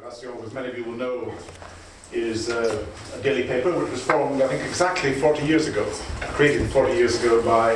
Libération, as many of you will know, is a daily paper which was formed, I think, exactly 40 years ago, created 40 years ago by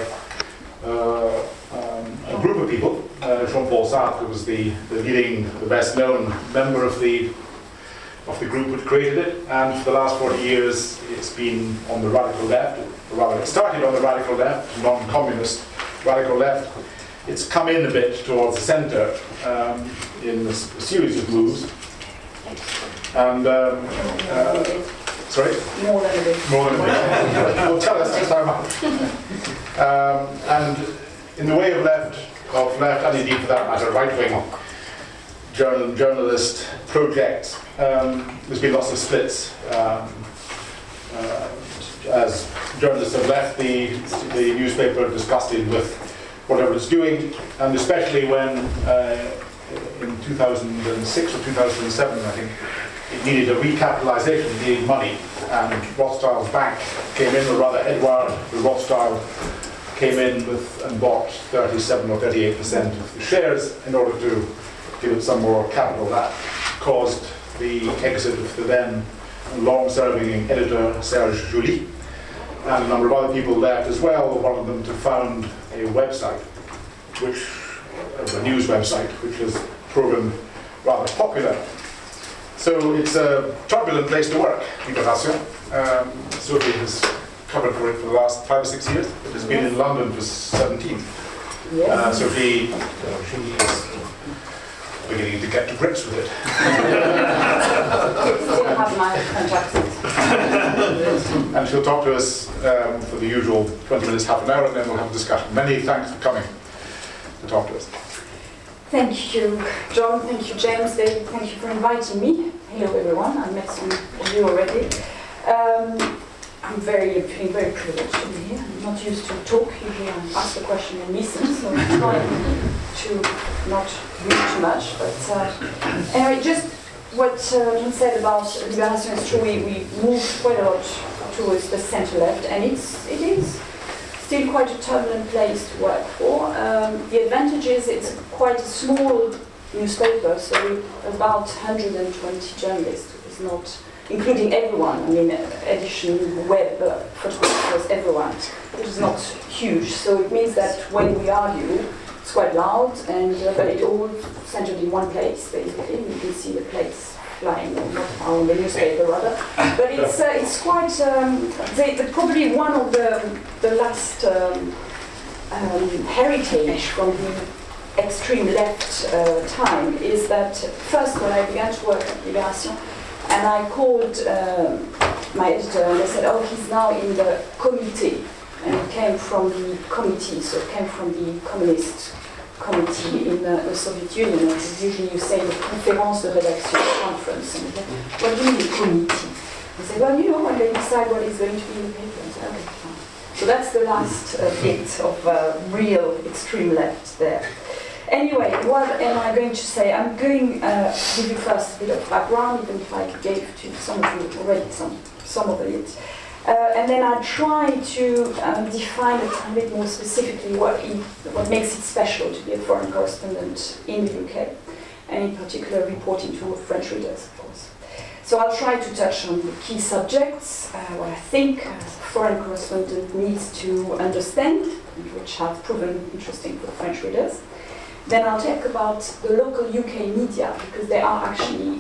a group of people. Jean-Paul Sartre was the leading, the best known member of the group which created it, and for the last 40 years it's been on the radical left, or rather it started on the radical left, non-communist radical left. It's come in a bit towards the centre in a series of moves. And sorry? More than a bit. More than a bit. Well, tell us just how much. And in the way of left, and indeed for that matter, right-wing journalist projects, there's been lots of splits. As journalists have left the newspaper disgusted with whatever it's doing, and especially when in 2006 or 2007, I think, it needed a recapitalization, it needed money, and Rothschild's bank came in, or rather Edouard Rothschild came in with and bought 37 or 38% of the shares in order to give it some more capital. That caused the exit of the then long-serving editor Serge July, and a number of other people left as well. One of them to found a website, a news website, which has proven rather popular. So it's a turbulent place to work, Libération. Sophie has covered for it for the last 5 or 6 years. It has been in London for 17. Yes. Sophie, she is beginning to get to grips with it. Still have my contacts. And she'll talk to us for the usual 20 minutes, half an hour, and then we'll have a discussion. Many thanks for coming to talk to us. Thank you, John. Thank you, James. David, thank you for inviting me. Hello, everyone. I met some of you already. I'm feeling very privileged to be here. I'm not used to talk. Usually I ask a question and listen, so I'm trying to not read too much. But anyway, just what John said about Libération is true. We moved quite a lot towards the centre-left, and it is still quite a turbulent place to work for. The advantage is it's quite a small newspaper, so about 120 journalists. It's not including everyone. I mean, edition, web, photographers, everyone. It is not huge, so it means that when we argue, it's quite loud, and but it all centered in one place. Basically, you can see the plates flying, not on the newspaper rather. But it's quite probably one of the last heritage from the extreme left time is that first when I began to work at Libération, and I called my editor, and they said, "Oh, he's now in the comité," and it came from the committee, so it came from the communist committee in the Soviet Union. And usually you say the conférence de rédaction, conference. And what do you mean committee? They said, well, when they decide what is going to be in the paper. I said, okay, fine. So that's the last bit of real extreme left there. Anyway, what am I going to say? I'm going to give you first a bit of background, even if I gave to some of you already some of it. And then I'll try to define a little bit more specifically what makes it special to be a foreign correspondent in the UK, and in particular reporting to French readers, of course. So I'll try to touch on the key subjects, what I think a foreign correspondent needs to understand, which have proven interesting for the French readers. Then I'll talk about the local UK media, because they are actually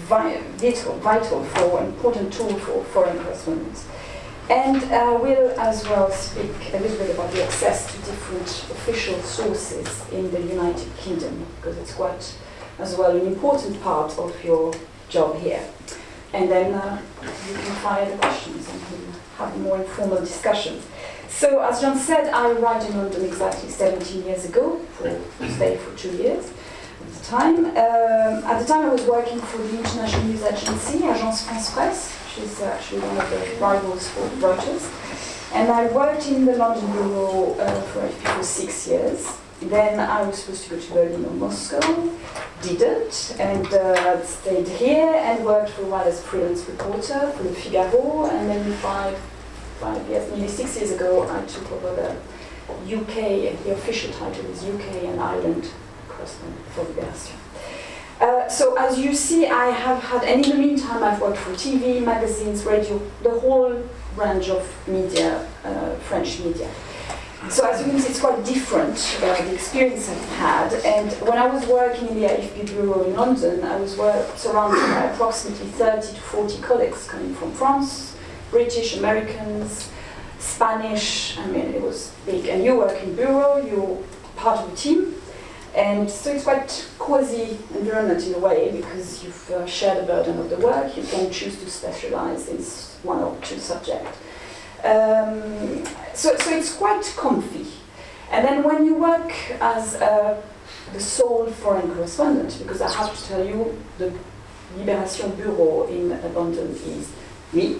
vital for an important tool for foreign correspondents. And we'll as well speak a little bit about the access to different official sources in the United Kingdom, because it's quite as well an important part of your job here. And then you can fire the questions and we'll have a more informal discussion. So, as John said, I arrived in London exactly 17 years ago, stayed for 2 years at the time. At the time I was working for the international news agency, Agence France Presse, which is actually one of the rivals for Reuters. And I worked in the London bureau for 6 years. Then I was supposed to go to Berlin or Moscow, didn't, and stayed here and worked for a while as a freelance reporter for Le Figaro, and then 5 years, nearly 6 years ago, I took over the UK, the official title is UK and Ireland correspondent for Libération. So as you see, I have had, and in the meantime I've worked for TV, magazines, radio, the whole range of media, French media. So as you can see, it's quite different, the experience I've had. And when I was working in the AFP bureau in London, I was surrounded by approximately 30 to 40 colleagues coming from France, British, Americans, Spanish. I mean, it was big. And you work in bureau, you're part of a team. And so it's quite cozy environment in a way, because you've shared the burden of the work. You can choose to specialize in one or two subjects. So it's quite comfy. And then when you work as the sole foreign correspondent, because I have to tell you, the Libération Bureau in London is me.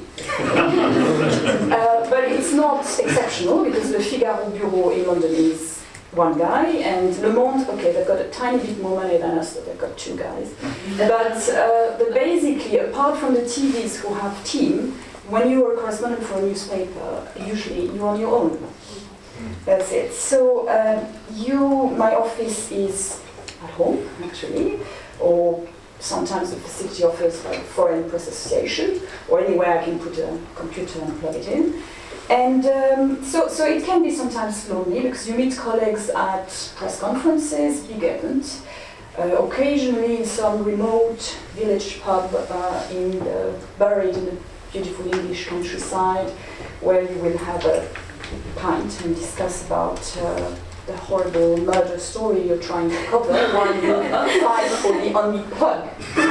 But it's not exceptional, because the Figaro Bureau in London is one guy, and Le Monde, okay, they've got a tiny bit more money than us, so they've got two guys. But basically, apart from the TVs who have team, when you are a correspondent for a newspaper, usually you're on your own. That's it. So my office is at home, actually, or sometimes the facility offers like Foreign Press Association, or anywhere I can put a computer and plug it in. And so it can be sometimes lonely, because you meet colleagues at press conferences, big events, occasionally in some remote village pub buried in the beautiful English countryside, where you will have a pint and discuss about the horrible murder story you're trying to cover while you fight for the only pub.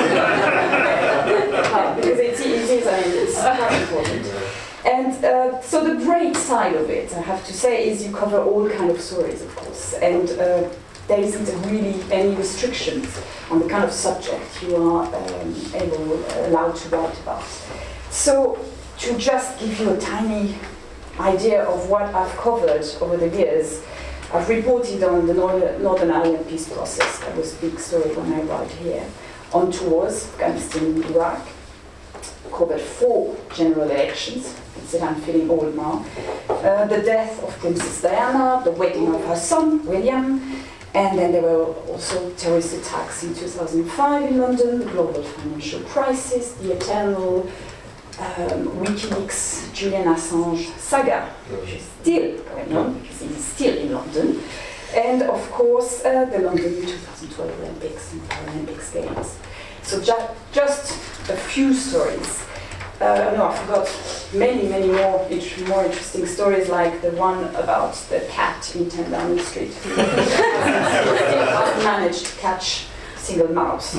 Because it is, I mean, it's quite important. And so the great side of it, I have to say, is you cover all kind of stories, of course, and there isn't really any restrictions on the kind of subject you are allowed to write about. So to just give you a tiny idea of what I've covered over the years, I've reported on the Northern Ireland peace process. That was a big story when I arrived here. On tours, Afghanistan, Iraq, covered 4 general elections. I'm feeling old now. The death of Princess Diana, the wedding of her son, William, and then there were also terrorist attacks in 2005 in London, the global financial crisis, the eternal WikiLeaks Julian Assange saga, which is still going on, because he's still in London, and of course the London 2012 Olympics and Paralympics Games. So just a few stories. No, I forgot many more interesting stories, like the one about the cat in 10 Downing Street. I've managed to catch a single mouse.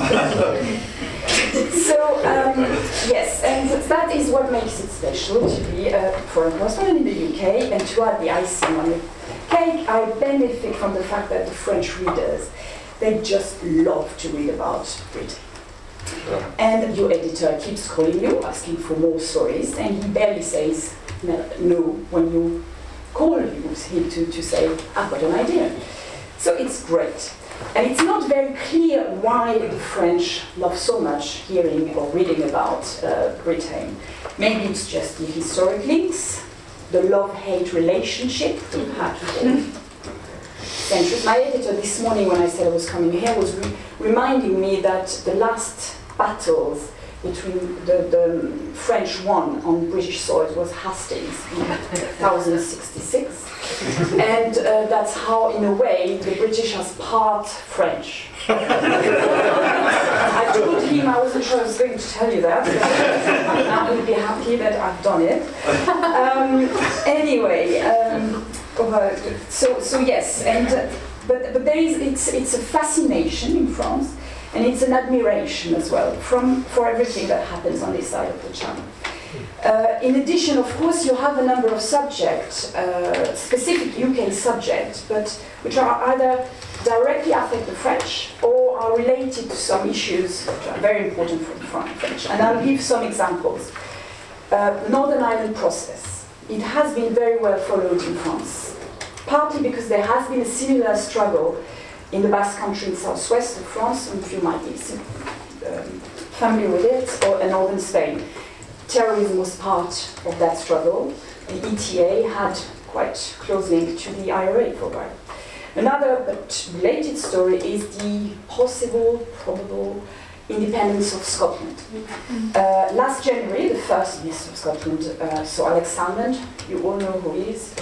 So, yes, and that is what makes it special to be a foreign correspondent in the UK, and to add the icing on the cake, I benefit from the fact that the French readers, they just love to read about Britain. And your editor keeps calling you, asking for more stories, and he barely says no when you call him to say, I've got an idea. So it's great. And it's not very clear why the French love so much hearing or reading about Britain. Maybe it's just the historic links, the love-hate relationship we've had for centuries. My editor this morning, when I said I was coming here, was reminding me that the last battles between the French won on British soil was Hastings in 1066. And that's how, in a way, the British are part French. I told him I wasn't sure I was going to tell you that, but now he'll be happy that I've done it. So yes, and but there is it's a fascination in France, and it's an admiration as well for everything that happens on this side of the channel. In addition, of course, you have a number of subjects, specific UK subjects, but which are either directly affect the French or are related to some issues which are very important for the French. And I'll give some examples. Northern Ireland process. It has been very well followed in France, partly because there has been a similar struggle in the Basque Country in southwest of France. Some of you might be familiar with it, or in northern Spain. Terrorism was part of that struggle. The ETA had quite close link to the IRA for a while. Another but related story is the possible, probable independence of Scotland. Last January, the first Minister of Scotland, so Alex Salmond, you all know who he is,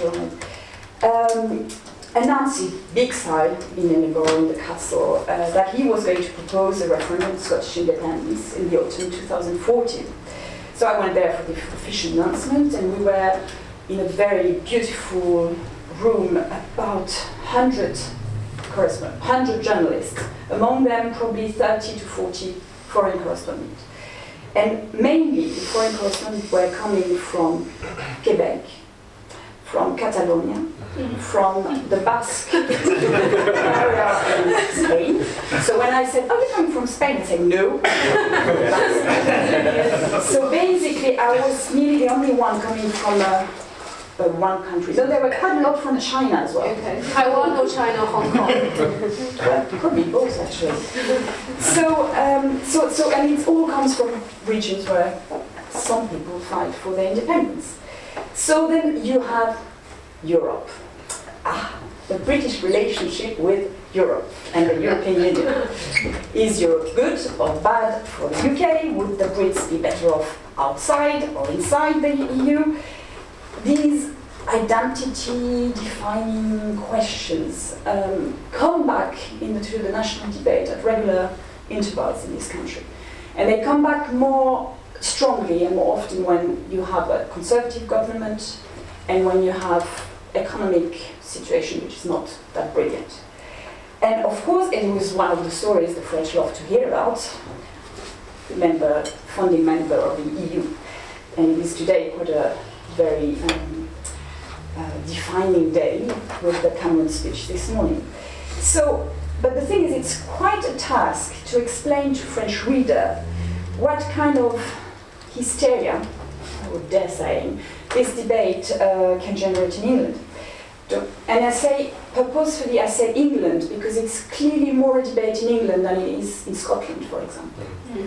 announced in big style in Edinburgh, in the castle, that he was going to propose a referendum on Scottish independence in the autumn 2014. So I went there for the official announcement, and we were in a very beautiful room, about 100 journalists, among them probably 30 to 40 foreign correspondents. And mainly the foreign correspondents were coming from Quebec, from Catalonia, from the Basque area in Spain. So when I said, "Are you coming from Spain?" I said, "No." So basically I was nearly the only one coming from one country. So there were quite a lot from China as well. Okay. Taiwan or China or Hong Kong? Probably both actually. So and it all comes from regions where some people fight for their independence. So then you have Europe. The British relationship with Europe and the European Union. Is Europe good or bad for the UK? Would the Brits be better off outside or inside the EU? These identity-defining questions come back into the national debate at regular intervals in this country. And they come back more strongly and more often when you have a conservative government and when you have economic situation which is not that brilliant. And of course, it was one of the stories the French love to hear about. Founding member of the EU. And it is today quite a very defining day with the Cameron speech this morning. So, but the thing is, it's quite a task to explain to French reader what kind of hysteria, I would dare say, this debate can generate in England. And I say, purposefully I say England, because it's clearly more a debate in England than it is in Scotland, for example.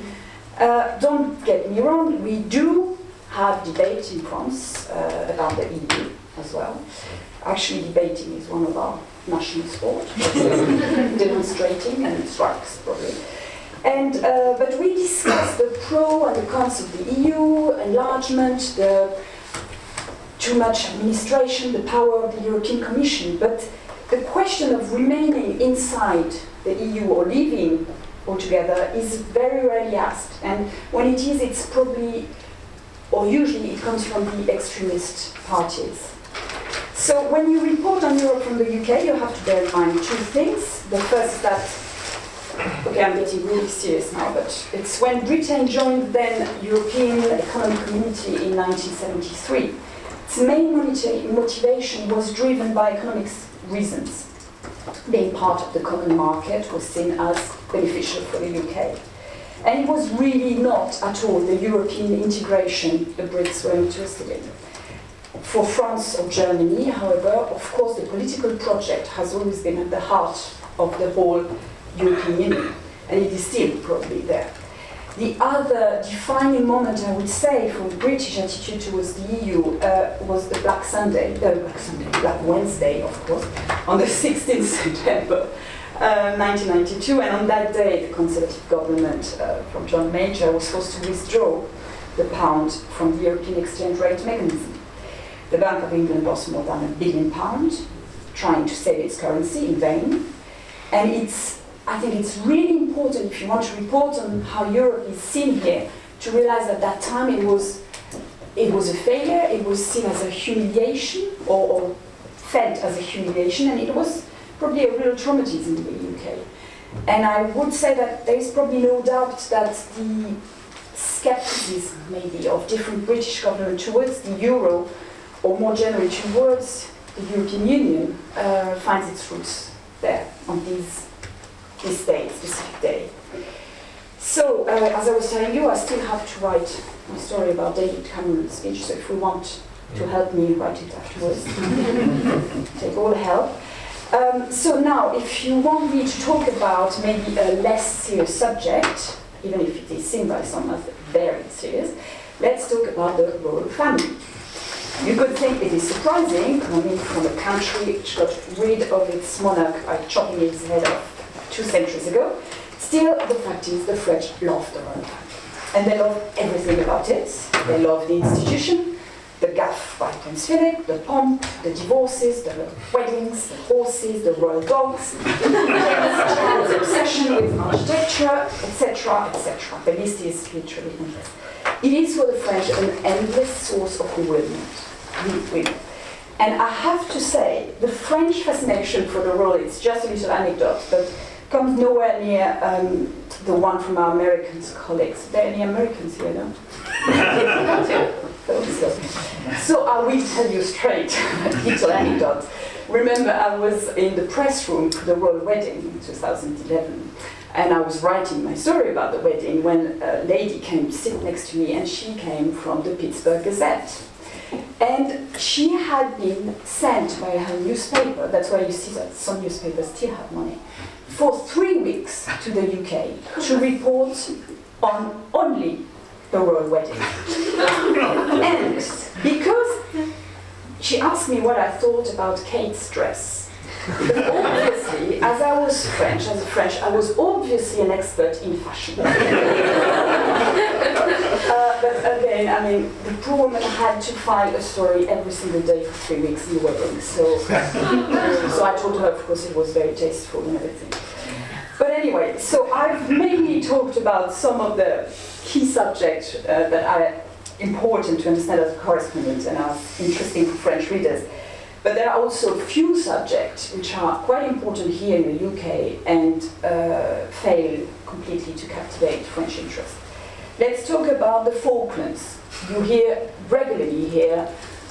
Don't get me wrong, we do have debate in France about the EU as well. Actually, debating is one of our national sports, demonstrating and strikes probably. And but we discussed the pro and the cons of the EU, enlargement, the too much administration, the power of the European Commission. But the question of remaining inside the EU or leaving altogether is very rarely asked. And when it is, it's probably, or usually it comes from the extremist parties. So when you report on Europe from the UK, you have to bear in mind two things. The first is that, okay, I'm getting really serious now, but it's when Britain joined then European Economic Community in 1973. Its main motivation was driven by economic reasons. Being part of the common market was seen as beneficial for the UK. And it was really not at all the European integration the Brits were interested in. For France or Germany, however, of course, the political project has always been at the heart of the whole European Union, and it is still probably there. The other defining moment, I would say, for the British attitude towards the EU was the Black Wednesday, of course, on the 16th September 1992, and on that day, the Conservative government from John Major was forced to withdraw the pound from the European exchange rate mechanism. The Bank of England lost more than £1 billion trying to save its currency in vain. And I think it's really important, if you want to report on how Europe is seen here, to realize that at that time it was a failure, it was seen as a humiliation, or felt as a humiliation, and it was probably a real traumatism in the UK. And I would say that there is probably no doubt that the skepticism, maybe, of different British governments towards the euro, or more generally towards the European Union, finds its roots there on this day, specific day. So, as I was telling you, I still have to write a story about David Cameron's speech, so if you want to help me write it afterwards, take all the help. So now, if you want me to talk about maybe a less serious subject, even if it is seen by some as very serious, let's talk about the royal family. You could think it is surprising, coming from a country which got rid of its monarch by chopping its head off 2 centuries ago. Still, the fact is the French love the royal family. And they love everything about it. They love the institution, the gaffe by Prince Philip, the pomp, the divorces, the weddings, the horses, the royal dogs, the obsession with architecture, etc., etc. The list is literally endless. It is for the French an endless source of bewilderment. And I have to say, the French fascination for the royal, it's just a little anecdote, but comes nowhere near the one from our American colleagues. Are there any Americans here, no? So I will tell you straight, little anecdote. Remember, I was in the press room for the royal wedding in 2011, and I was writing my story about the wedding when a lady came to sit next to me, and she came from the Pittsburgh Gazette. And she had been sent by her newspaper, that's why you see that some newspapers still have money, for 3 weeks to the UK to report on only the royal wedding. And because she asked me what I thought about Kate's dress, but obviously, as I was French, I was obviously an expert in fashion. But again, I mean, the poor woman had to find a story every single day for 3 weeks in the wedding. So I told her, of course, it was very tasteful and everything. But anyway, so I've mainly talked about some of the key subjects that are important to understand as a correspondent and are interesting for French readers. But there are also a few subjects which are quite important here in the UK and fail completely to captivate French interest. Let's talk about the Falklands. You hear regularly here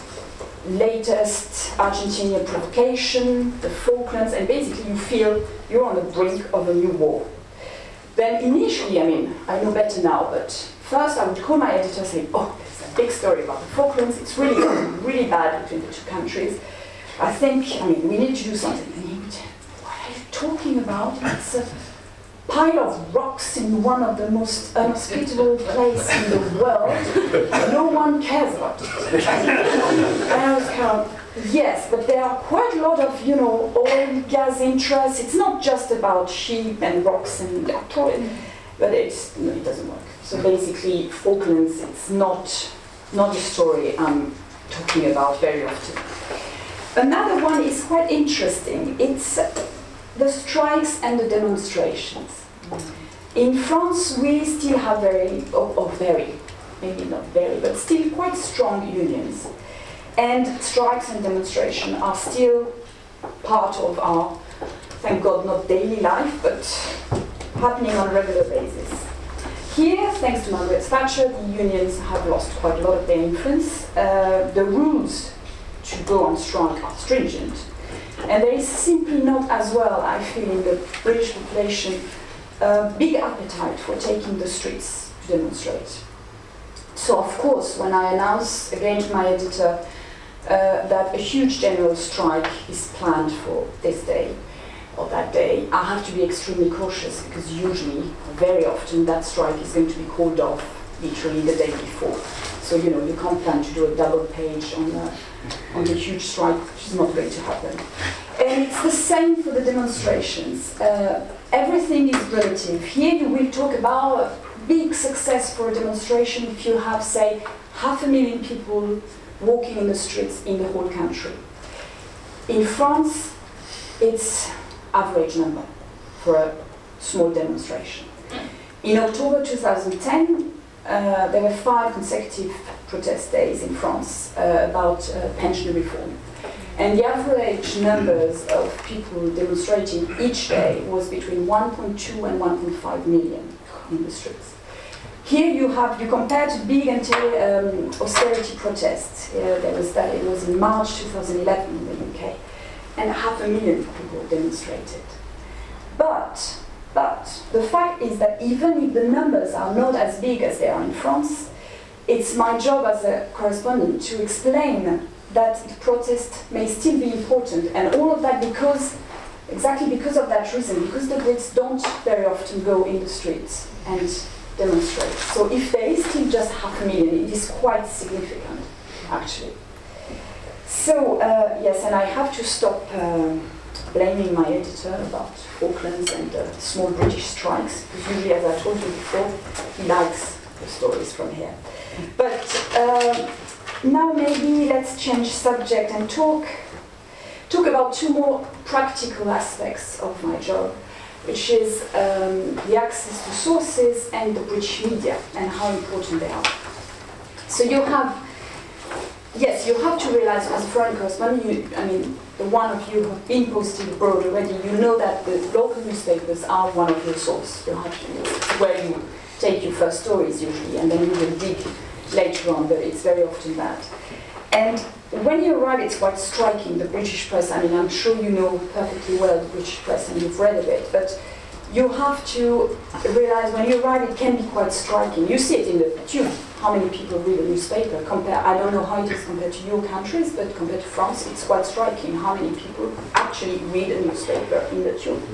latest Argentinian provocation, the Falklands, and basically you feel you're on the brink of a new war. Then initially, I mean, I know better now, but first I would call my editor saying, oh, there's a big story about the Falklands, it's really bad between the two countries. I think, we need to do something. And he would, what are you talking about? It's a pile of rocks in one of the most unhospitable places in the world. No one cares about it. And I was kind of, yes, but there are quite a lot of, oil, gas interests. It's not just about sheep and rocks and but it doesn't work. So basically, Falklands, it's not a story I'm talking about very often. Another one is quite interesting. It's the strikes and the demonstrations. In France, we still have maybe not very, but still quite strong unions. And strikes and demonstrations are still part of our, thank God, not daily life, but happening on a regular basis. Here, thanks to Margaret Thatcher, the unions have lost quite a lot of their influence. The rules to go on strike are stringent. And there is simply not as well, I feel, in the British population, a big appetite for taking the streets to demonstrate. So, of course, when I announce again to my editor that a huge general strike is planned for this day or that day, I have to be extremely cautious because usually, very often, that strike is going to be called off literally the day before. So, you can't plan to do a double page on the huge strike, which is not going to happen. And it's the same for the demonstrations. Everything is relative. Here you will talk about a big success for a demonstration if you have, say, 500,000 people walking in the streets in the whole country. In France, it's average number for a small demonstration. In October 2010, there were 5 consecutive protest days in France about pension reform. And the average numbers of people demonstrating each day was between 1.2 and 1.5 million in the streets. Here you compare to big austerity protests. There was that, it was in March 2011 in the UK, and 500,000 people demonstrated. But the fact is that even if the numbers are not as big as they are in France, it's my job as a correspondent to explain that the protest may still be important, and all of that exactly because of that reason, because the Brits don't very often go in the streets and demonstrate. So if there is still just 500,000, it is quite significant, actually. So, yes, and I have to stop blaming my editor about Auckland and small British strikes, because usually, as I told you before, he likes the stories from here. But now maybe let's change subject and talk about two more practical aspects of my job, which is the access to sources and the British media and how important they are. So you have to realize as a foreign correspondent, the one of you who have been posted abroad already, you know that the local newspapers are one of your sources. You have to, it's where you take your first stories usually, and then you will dig later on, but it's very often that. And when you arrive, it's quite striking, the British press. I'm sure you know perfectly well the British press and you've read of it, but you have to realize when you arrive, it can be quite striking. You see it in the tube, how many people read a newspaper. I don't know how it is compared to your countries, but compared to France, it's quite striking how many people actually read a newspaper in the tube.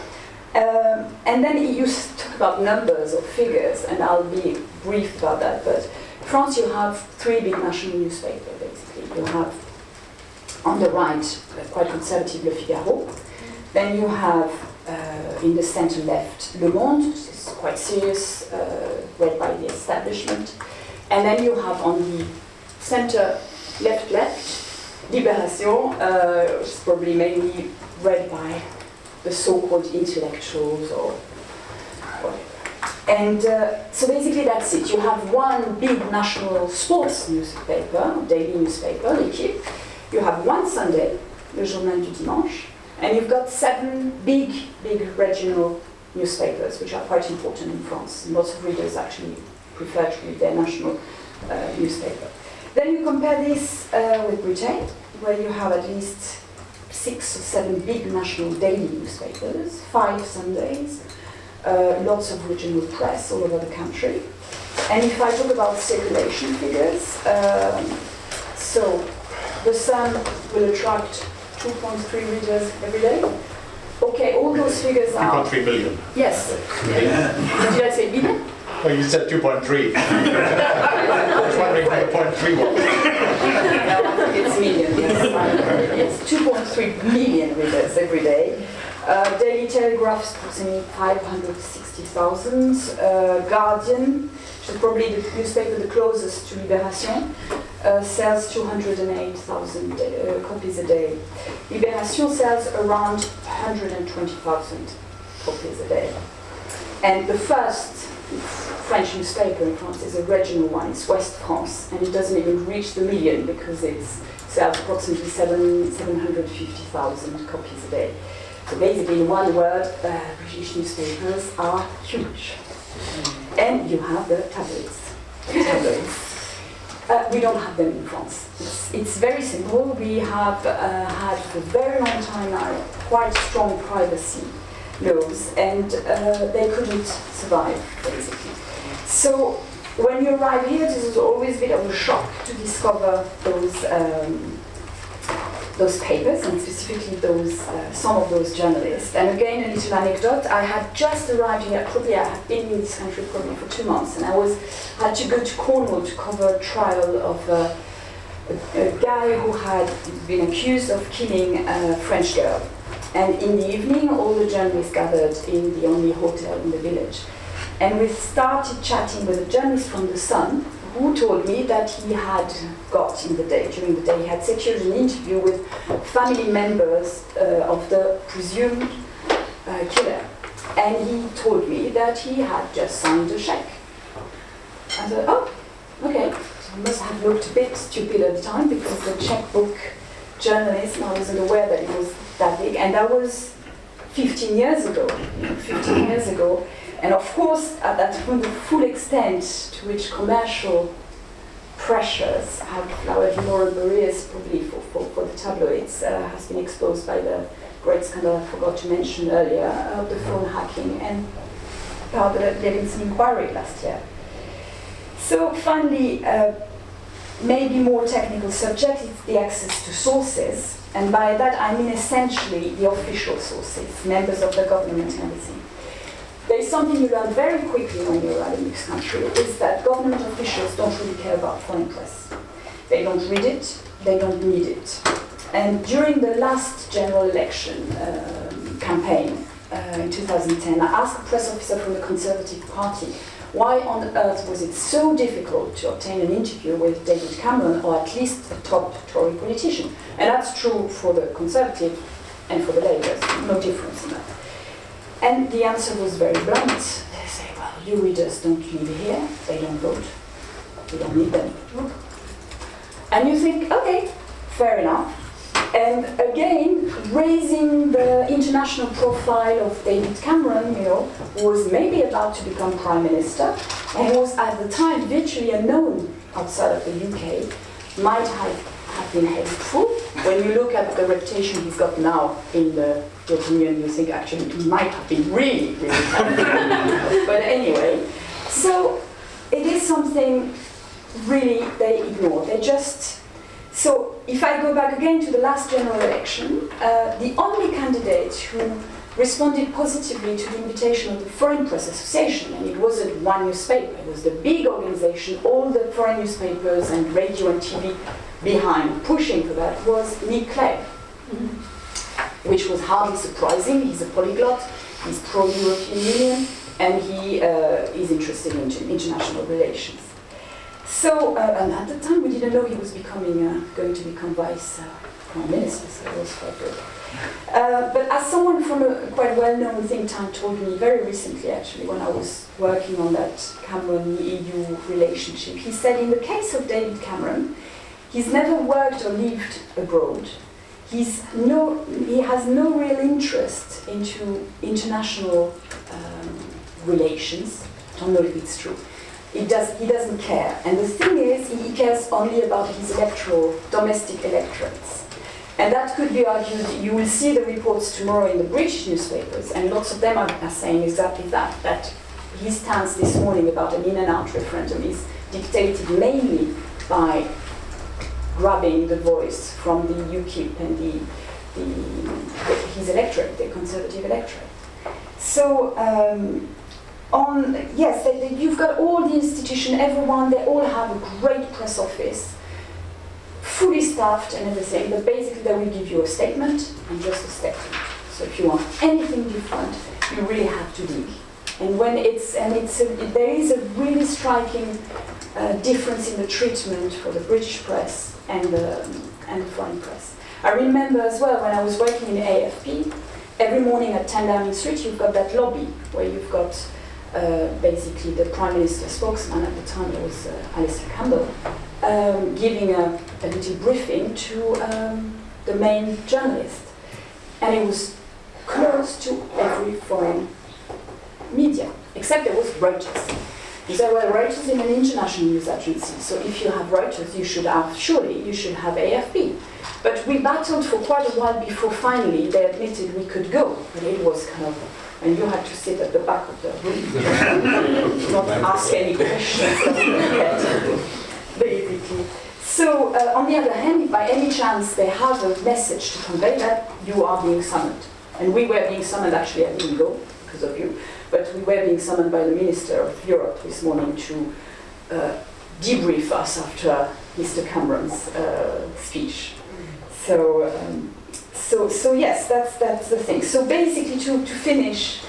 And then you talk about numbers or figures, and I'll be brief about that, but France, you have three big national newspapers, basically. You have, on the right, quite conservative Le Figaro. Then you have, in the center-left, Le Monde, which is quite serious, read by the establishment. And then you have on the center-left, Libération, which is probably mainly read by the so-called intellectuals or whatever. And so basically that's it. You have one big national sports newspaper, daily newspaper, L'Équipe. You have one Sunday, Le Journal du Dimanche. And you've got 7 big regional newspapers, which are quite important in France. And lots of readers actually prefer to read their national newspaper. Then you compare this with Britain, where you have at least 6 or 7 big national daily newspapers, 5 Sundays, lots of regional press all over the country. And if I talk about circulation figures, so the Sun will attract 2.3 readers every day. Okay, all those figures are... 2.3 million. Yes. Did I say million? Well, you said 2.3. I was wondering what the 0.3 was. No, I think it's million. It's 2.3 million readers every day. Daily Telegraph's approximately 560,000. Guardian, which is probably the newspaper the closest to Libération, sells 208,000 copies a day. Libération sells around 120,000 copies a day. And the first French newspaper in France is a regional one, it's West France, and it doesn't even reach the million because it sells approximately 750,000 copies a day. So basically, in one word, British newspapers are huge. And you have the tabloids. We don't have them in France. It's very simple. We have had for a very long time now quite strong privacy laws, and they couldn't survive, basically. So when you arrive here, this is always a bit of a shock to discover those papers, and specifically some of those journalists. And again, a little anecdote, I had just arrived here, I had been in this country probably for 2 months, and I had to go to Cornwall to cover a trial of a guy who had been accused of killing a French girl. And in the evening, all the journalists gathered in the only hotel in the village. And we started chatting with a journalist from The Sun, who told me that he had got during the day, he had secured an interview with family members of the presumed killer. And he told me that he had just signed a check. I thought, oh, okay. So I must have looked a bit stupid at the time because the checkbook journalist, I wasn't aware that it was that big. And that was 15 years ago. And of course, at that point, the full extent to which commercial pressures have flowered more and Maria's probably for the tabloids has been exposed by the great scandal I forgot to mention earlier of the phone hacking and about the Levinson inquiry last year. So finally, maybe more technical subject is the access to sources, and by that I mean essentially the official sources, members of the government and everything. There is something you learn very quickly when you arrive in this country, is that government officials don't really care about foreign press. They don't read it, they don't need it. And during the last general election campaign in 2010, I asked a press officer from the Conservative Party, why on earth was it so difficult to obtain an interview with David Cameron, or at least a top Tory politician? And that's true for the Conservative and for the Labour, no difference in that. And the answer was very blunt. They say, well, you readers don't live here, they don't vote, we don't need them. And you think, okay, fair enough. And again, raising the international profile of David Cameron, who was maybe about to become Prime Minister, and was at the time virtually unknown outside of the UK, might have been helpful. When you look at the reputation he's got now in the European Union, you think actually he might have been really, really helpful. But anyway, so it is something really they ignore. They just... So if I go back again to the last general election, the only candidate who responded positively to the invitation of the Foreign Press Association, and it wasn't one newspaper, it was the big organization, all the foreign newspapers and radio and TV behind pushing for that, was Nick Clegg, which was hardly surprising. He's a polyglot, he's pro-European Union, and he is interested in international relations. So, and at the time we didn't know he was going to become Vice Prime Minister, so it was quite good. But as someone from a quite well-known think tank told me very recently, actually, when I was working on that Cameron-EU relationship, he said in the case of David Cameron, he's never worked or lived abroad. He has no real interest into international relations. I don't know if it's true. He doesn't care. And the thing is, he cares only about his domestic electorates. And that could be argued. You will see the reports tomorrow in the British newspapers, and lots of them are saying exactly that his stance this morning about an in-and-out referendum is dictated mainly by grabbing the voice from the UKIP and his electorate, the Conservative electorate. So, you've got all the institution, everyone, they all have a great press office, fully staffed and everything, but basically they will give you a statement and just a statement. So if you want anything different, you really have to dig. And there is a really striking difference in the treatment for the British press and the foreign press. I remember as well when I was working in AFP, every morning at 10 Downing Street you've got that lobby where you've got basically the Prime Minister spokesman at the time, it was Alistair Campbell, giving a little briefing to the main journalist. And it was close to every foreign media, except there was Reuters. You say, well, Reuters is an international news agency, so if you have Reuters, you should have AFP. But we battled for quite a while before finally they admitted we could go, but it was kind of, and you had to sit at the back of the room, not ask any questions, basically. So, on the other hand, if by any chance they have a message to convey that, you are being summoned. And we were being summoned, actually I didn't go because of you, but we were being summoned by the Minister of Europe this morning to debrief us after Mr. Cameron's speech. So yes, that's the thing. So basically, to finish,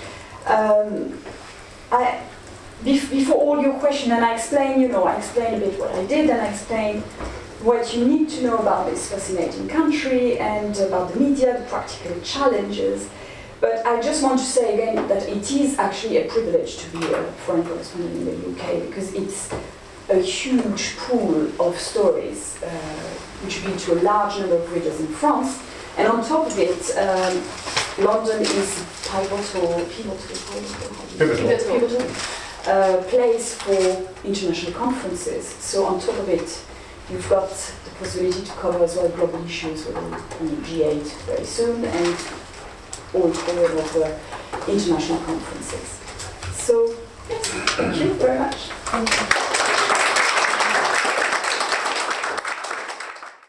before all your questions, and I explain a bit what I did, and I explain what you need to know about this fascinating country and about the media, the practical challenges. But I just want to say again that it is actually a privilege to be a foreign correspondent in the UK, because it's a huge pool of stories which have been to a large number of readers in France. And on top of it, London is pivotal place for international conferences. So on top of it, you've got the possibility to cover as well global issues with G8 very soon, and all together of international conferences. So, yes, thank you very much. Thank you.